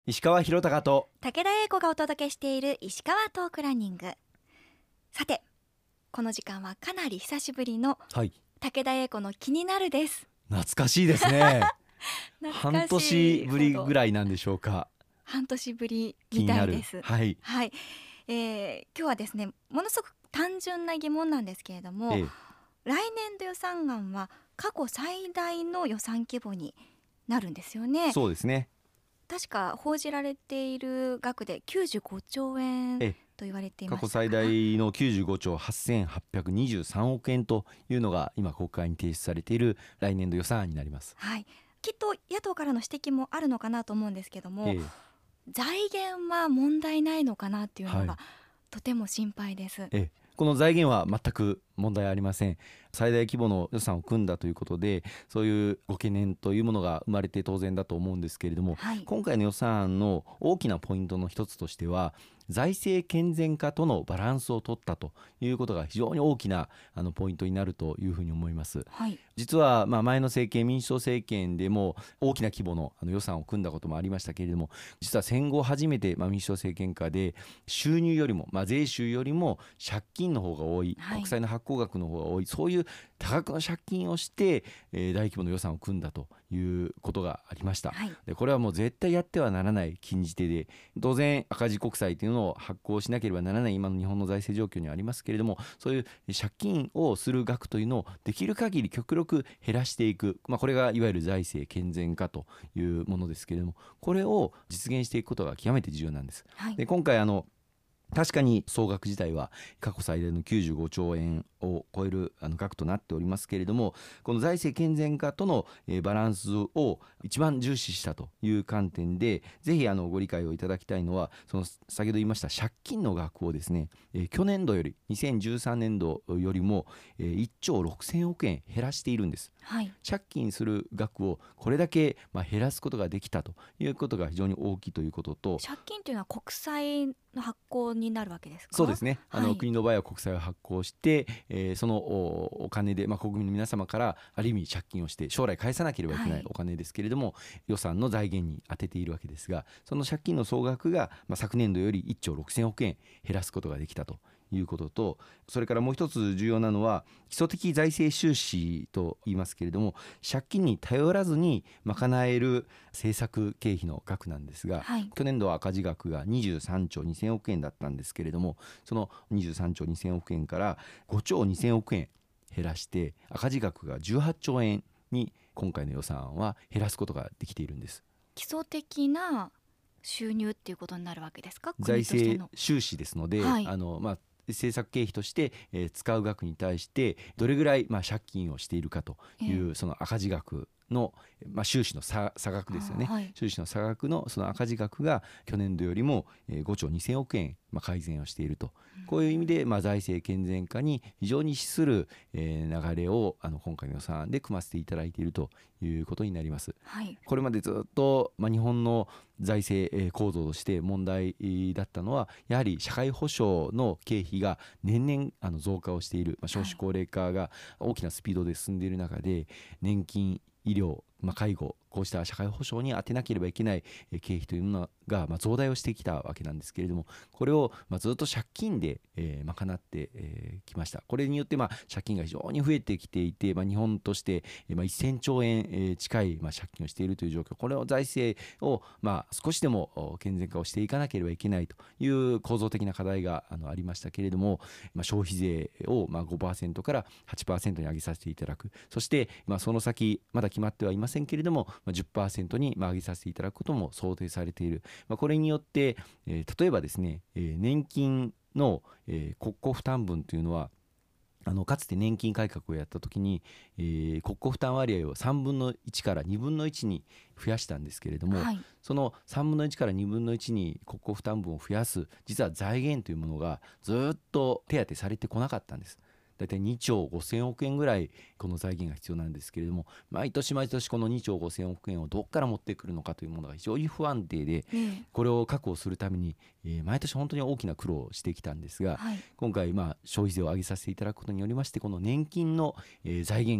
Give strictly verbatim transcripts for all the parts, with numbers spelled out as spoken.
石川博隆と武田英子がお届けしている石川トークランニング。さてこの時間はかなり久しぶりのはい武田英子の気になるです。 懐かしいですね懐かしい半年ぶりぐらいなんでしょうか。 半年ぶりみたいです。 はい、 はいえー、今日はですねものすごく単純な疑問なんですけれども、 ええ、 来年度予算案は過去最大の予算規模になるんですよね。 そうですね。 確か報じられている額できゅうじゅうごちょうえんええと言われていま過したから去最大のきゅうじゅうごちょうはっせんはっぴゃくにじゅうさんおくえんというのが今国会に提出されている来年度予算案になります。 はい、きっと野党からの指摘もあるのかなと思うんですけども、 ええ財源は問題ないのかなっていうのが、 はいとても心配です。 ええこの財源は全く問題ありません。最大規模の予算を組んだということで、そういうご懸念というものが生まれて当然だと思うんですけれども、 はい、 今回の予算案の大きなポイントの一つとしては、財政健全化とのバランスを取ったということが非常に大きなあのポイントになるというふうに思います。 はい、 実はまあ前の政権、民主党政権でも大きな規模のあの予算を組んだこともありましたけれども、実は戦後初めてまあ民主党政権下で収入よりも、まあ、税収よりも借金の方が多い、 はい、 国債の発行額の方が多い、そういう多額の借金をして、えー大規模な予算を組んだということがありました。 はい、 でこれはもう絶対やってはならない禁じ手で、当然赤字国債というのを発行しなければならない今の日本の財政状況にありますけれども、そういう借金をする額というのをできる限り極力減らしていく、まあ、これがいわゆる財政健全化というものですけれども、これを実現していくことが極めて重要なんです。 はい、 で今回あの確かに総額自体は過去最大のきゅうじゅうごちょうえんを超えるあの額となっておりますけれども、この財政健全化とのえーバランスを一番重視したという観点で、ぜひあのご理解をいただきたいのは、その先ほど言いました借金の額をですね、えー去年度よりにせんじゅうさんねんどよりもえーいっちょうろくせんおくえん減らしているんです。 はい、 借金する額をこれだけまあ減らすことができたということが非常に大きいということと、 借金というのは国債の発行になるわけですか？ そうですね、あのはい、 国の場合は国債を発行して、えーそのおお金で、まあ、国民の皆様からある意味借金をして将来返さなければいけなはいいお金ですけれども、予算の財源に充てているわけですが、その借金の総額が、まあ、昨年度よりいっちょうろくせんおくえん減らすことができたということと、それからもう一つ重要なのは基礎的財政収支と言いますけれども、借金に頼らずに賄える政策経費の額なんですが、 はい、 去年度は赤字額がにじゅうさんちょうにせんおくえんだったんですけれども、そのにじゅうさんちょうにせんおくえんからごちょうにせんおくえん減らして赤字額がじゅうはっちょうえんに今回の予算案は減らすことができているんです。 基礎的な収入っていうことになるわけですか？ 財国としての。 政収支ですので、 はい、 あのまあ政策経費として、えー使う額に対してどれぐらい、まあ、借金をしているかという、 ええその赤字額の、まあ、収支の 差, 差額ですよね、 あーはい、 収支の差額のその赤字額が去年度よりもえーごちょうにせんおくえん、まあ、改善をしていると、こういう意味で、まあ、財政健全化に非常に資する、えー流れをあの今回の予算案で組ませていただいているということになります。 はい、 これまでずっと、まあ、日本の財政えー構造として問題だったのは、やはり社会保障の経費が年々あの増加をしている、まあ、少子高齢化が大きなスピードで進んでいる中で、年金、医療、まあ、介護、こうした社会保障に充てなければいけないえー経費というのがまあ増大をしてきたわけなんですけれども、これをまあずっと借金でえー賄ってえーきました。これによってまあ借金が非常に増えてきていて、まあ日本としてえーまあせんちょうえんえー近いまあ借金をしているという状況、これを財政をまあ少しでもお健全化をしていかなければいけないという構造的な課題があのありましたけれども、まあ消費税をまあごパーセントからはちパーセントに上げさせていただく、そしてまあその先まだ決まってはいませんけれども、まあじゅっパーセントにまあ上げさせていただくことも想定されている。まあこれによってえー例えばですね、えー年金の、えー国庫負担分というのは、あのかつて年金改革をやった時に、えー国庫負担割合をさんぶんのいちからにぶんのいちに増やしたんですけれども、 はい、 そのさんぶんのいちからにぶんのいちに国庫負担分を増やす実は財源というものがずっと手当てされてこなかったんです。だいたいにちょうごせんおくえんぐらいこの財源が必要なんですけれども、毎年毎年このにちょうごせんおくえんをどこから持ってくるのかというものが非常に不安定で、 ええこれを確保するために、えー毎年本当に大きな苦労をしてきたんですが、 はい、 今回まあ消費税を上げさせていただくことによりまして、この年金の、えー財源が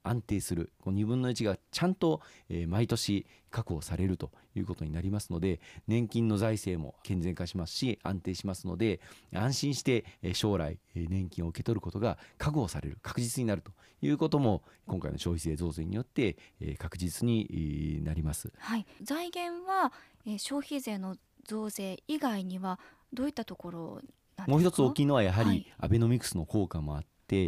安定するこうにぶんのいちがちゃんと、えー毎年確保されるということになりますので、年金の財政も健全化しますし安定しますので、安心してえー将来えー年金を受け取ることが確保される、確実になるということも今回の消費税増税によってえー確実にえーなります。 はい、財源は、えー消費税の増税以外にはどういったところなんですか？ もう一つ大きいのはやははいりアベノミクスの効果もあって、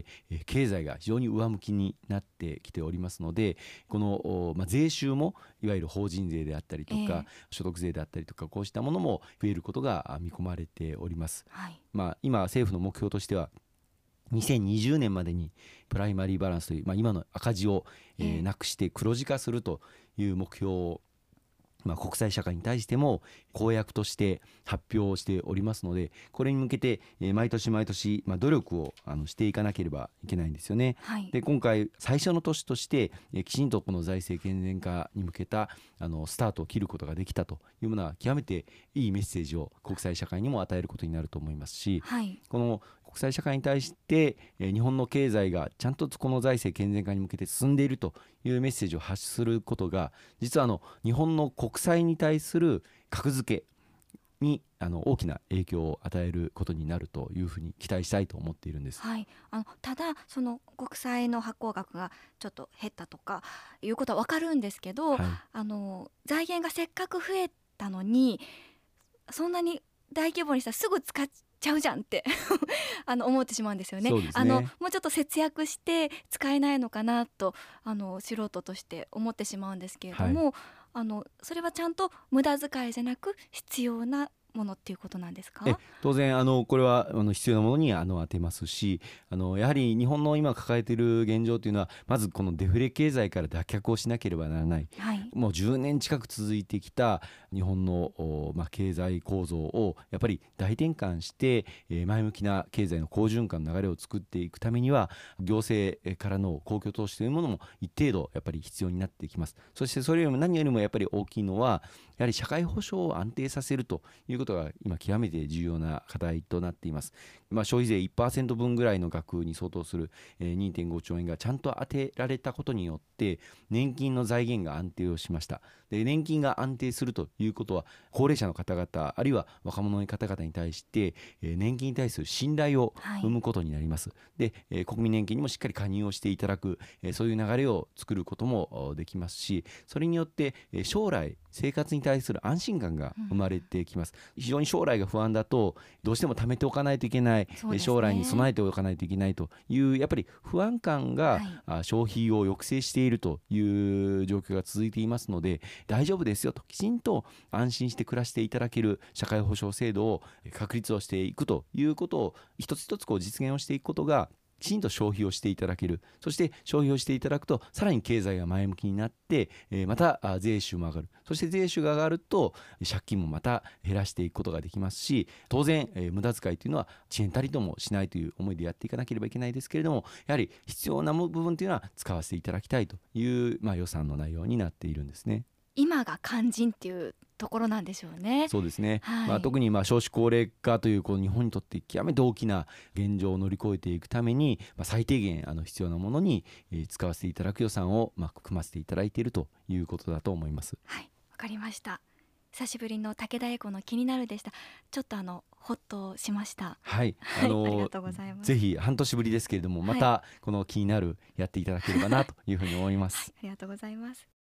えー経済が非常に上向きになってきておりますので、この、おまあ、税収もいわゆる法人税であったりとか、 ええ所得税であったりとか、こうしたものも増えることがあ見込まれております。 はいまあ、今政府の目標としてはにせんにじゅうねんまでにプライマリーバランスという、まあ、今の赤字を、えーええなくして黒字化するという目標を、まあ、国際社会に対しても公約として発表しておりますので、これに向けて、えー毎年毎年、まあ、努力をあのしていかなければいけないんですよね。 はいで今回最初の年としてえーきちんとこの財政健全化に向けたあのスタートを切ることができたというものは極めていいメッセージを国際社会にも与えることになると思いますし、 はいこの国際社会に対してえー日本の経済がちゃんとこの財政健全化に向けて進んでいるというメッセージを発することが、実はあの日本の国債に対する格付けにあの大きな影響を与えることになるというふうに期待したいと思っているんです。 はい、あのただその国債の発行額がちょっと減ったとかいうことは分かるんですけど、 はいあの財源がせっかく増えたのにそんなに大規模にしたらすぐ使っちゃうじゃんってあの思ってしまうんですよね。 そうですねあのもうちょっと節約して使えないのかなとあの素人として思ってしまうんですけれども、あのそれはちゃんと無駄遣いじゃなく必要なものっていうことなんですか？ え当然あのこれはあの必要なものにあの当てますし、あのやはり日本の今抱えている現状というのは、まずこのデフレ経済から脱却をしなければならない。 はいもうじゅうねん近く続いてきた日本の、おまあ、経済構造をやっぱり大転換して、えー前向きな経済の好循環の流れを作っていくためには、行政からの公共投資というものも一定度やっぱり必要になってきます。そしてそれよりも何よりもやっぱり大きいのは、やはり社会保障を安定させるということが今極めて重要な課題となっています。まあ、消費税 いちパーセント 分ぐらいの額に相当する、えー、にてんごちょうえんがちゃんと当てられたことによって年金の財源が安定をしました。で年金が安定するということは、高齢者の方々あるいは若者の方々に対して、えー年金に対する信頼をはい生むことになります。で、えー国民年金にもしっかり加入をしていただく、えーそういう流れを作ることもおできますし、それによってえー将来生活に対する安心感が生まれてきます。非常に将来が不安だとどうしても貯めておかないといけない、 そうですねえー将来に備えておかないといけないというやっぱり不安感が、 はいあ消費を抑制しているという状況が続いていますので、大丈夫ですよと、きちんと安心して暮らしていただける社会保障制度を確立をしていくということを一つ一つこう実現をしていくことが、きちんと消費をしていただける。そして消費をしていただくとさらに経済が前向きになって、えーまたあ税収も上がる。そして税収が上がると借金もまた減らしていくことができますし、当然、えー無駄遣いというのは遅延たりともしないという思いでやっていかなければいけないですけれども、やはり必要な部分というのは使わせていただきたいという、まあ、予算の内容になっているんですね。 今が肝心っていうところなんでしょうね。 そうですね、 はいまあ、特にまあ少子高齢化というこの日本にとって極めて大きな現状を乗り越えていくために、まあ、最低限あの必要なものにえー使わせていただく予算をまあ組ませていただいているということだと思います。 はい、わかりました。久しぶりの武田エコの気になるでした。ちょっとあのホッとしました。 はい、 はい、ありがとうございます。 ぜひ半年ぶりですけれども、またこの気になるやっていただければなというふうに思います。 ありがとうございます。